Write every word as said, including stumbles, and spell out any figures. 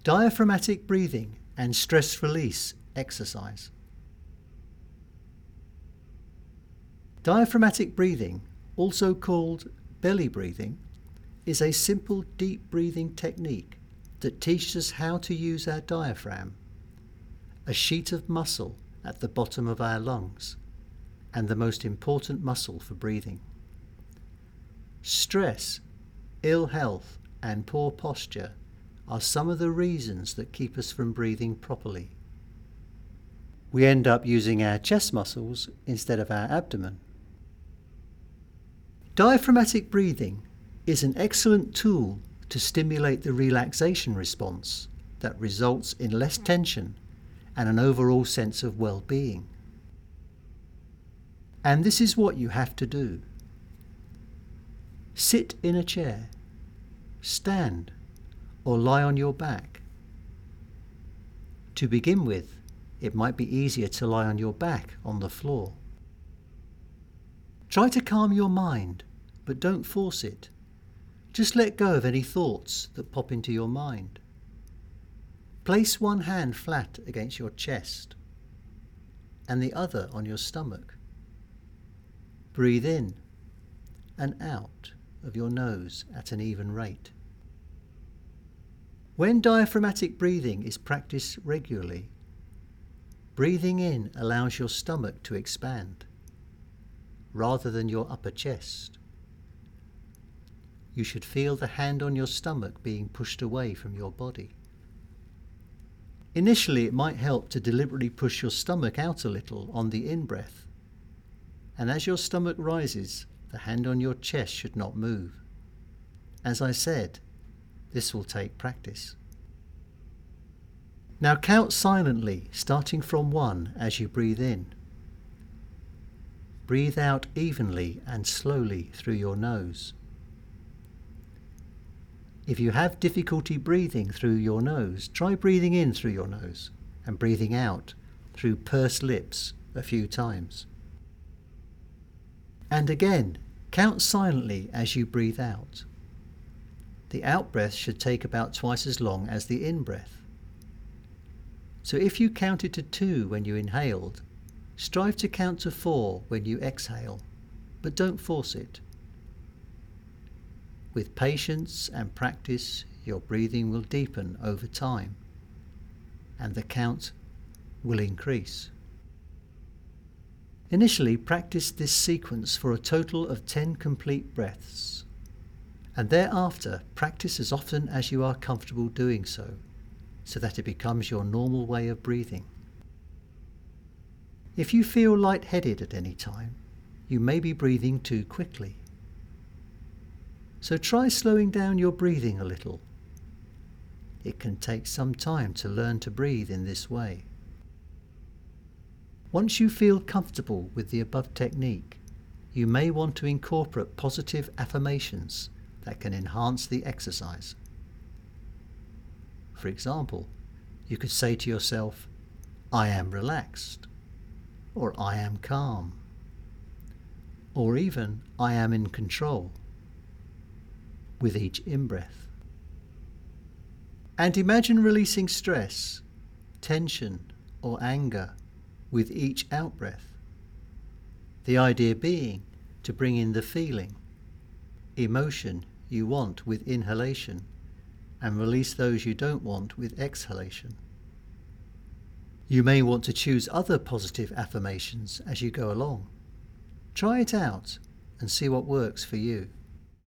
Diaphragmatic breathing and stress release exercise. Diaphragmatic breathing, also called belly breathing, is a simple deep breathing technique that teaches us how to use our diaphragm, a sheet of muscle at the bottom of our lungs, and the most important muscle for breathing. Stress, ill health, and poor posture are some of the reasons that keep us from breathing properly. We end up using our chest muscles instead of our abdomen. Diaphragmatic breathing is an excellent tool to stimulate the relaxation response that results in less tension and an overall sense of well-being. And this is what you have to do. Sit in a chair, stand, or lie on your back. To begin with, it might be easier to lie on your back on the floor. Try to calm your mind, but don't force it. Just let go of any thoughts that pop into your mind. Place one hand flat against your chest and the other on your stomach. Breathe in and out of your nose at an even rate. When diaphragmatic breathing is practiced regularly, breathing in allows your stomach to expand, rather than your upper chest. You should feel the hand on your stomach being pushed away from your body. Initially, it might help to deliberately push your stomach out a little on the in-breath, and as your stomach rises, the hand on your chest should not move. As I said, this will take practice. Now count silently, starting from one as you breathe in. Breathe out evenly and slowly through your nose. If you have difficulty breathing through your nose, try breathing in through your nose and breathing out through pursed lips a few times. And again, count silently as you breathe out. The out-breath should take about twice as long as the in-breath. So if you counted to two when you inhaled, strive to count to four when you exhale, but don't force it. With patience and practice, your breathing will deepen over time, and the count will increase. Initially, practice this sequence for a total of ten complete breaths, and thereafter practice as often as you are comfortable doing so, so that it becomes your normal way of breathing. If you feel lightheaded at any time, you may be breathing too quickly. So try slowing down your breathing a little. It can take some time to learn to breathe in this way. Once you feel comfortable with the above technique, you may want to incorporate positive affirmations that can enhance the exercise. For example, you could say to yourself, "I am relaxed," or "I am calm," or even "I am in control," with each in-breath. And imagine releasing stress, tension, or anger with each out-breath. The idea being to bring in the feeling, emotion you want with inhalation, and release those you don't want with exhalation. You may want to choose other positive affirmations as you go along. Try it out and see what works for you.